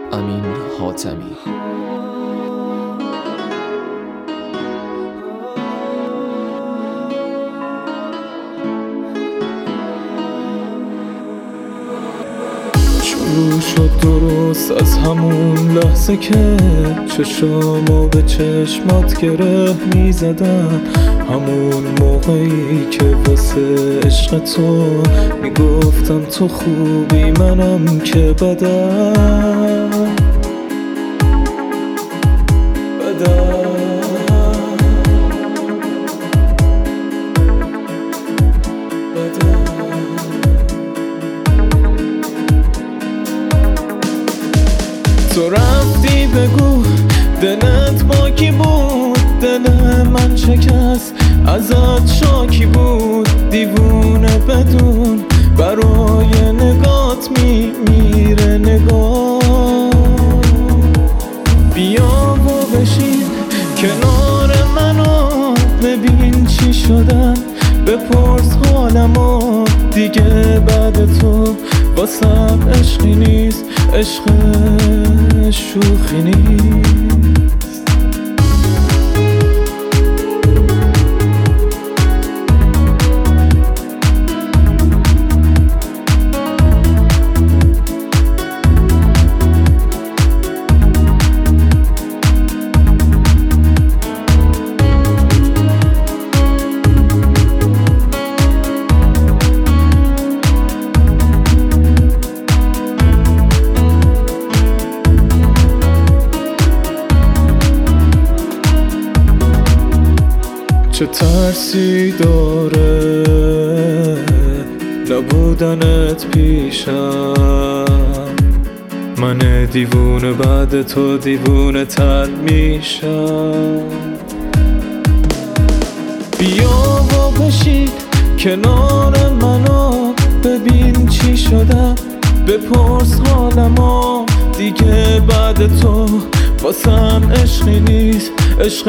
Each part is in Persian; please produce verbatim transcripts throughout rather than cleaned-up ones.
امین حاتمی. شروع شد درست از همون لحظه که چشامو به چشمات گره می زدن، همون موقعی که واسه عشق تو می گفتم تو خوبی منم که بدم بدم تو رفتی بگو دلت با کی بود، دل من شکست ازت شاکی بود، دیوونه بدون برای نگات می میره نگاه. بیا و بشین کنار منو ببین چی شدن، بپرس حالمو دیگه بعد تو واسم عشقی نیست، عشق شوخی نیست. چه ترسی داره نبودنت پیشم، من دیوونه بعد تو دیوونه تر میشم. بیا و بشین کنار منو ببین چی شدم، بپرس حالمو دیگه بعد تو واسم عشقی نیست، عشق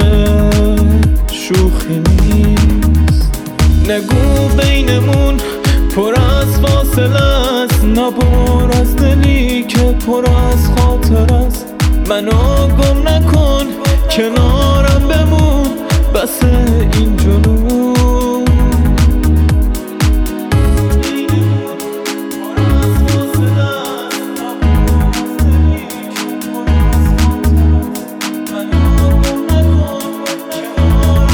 شوخی نیست. نگو بینمون پر از فاصله است، نبر از دلی که پر از خاطر است. منو گم نکن کنارم بمون، بس این جنون.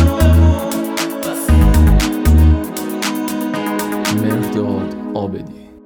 مهرداد عابدی.